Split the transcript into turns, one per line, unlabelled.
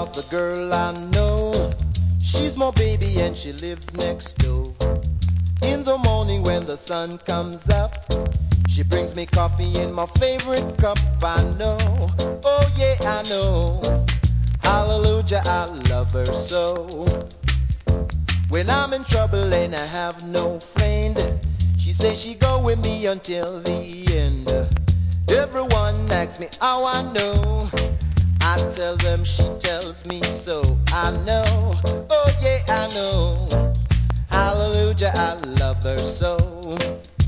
about the girl I know. She's my baby and she lives next door. In the morning when the sun comes up, she brings me coffee in my favorite cup. I know, oh yeah, I know. Hallelujah, I love her so. When I'm in trouble and I have no friend, she says she go with me until the end. Everyone asks me how I know. I tell them she tells me so. I know, oh yeah, I know. Hallelujah, I love her so.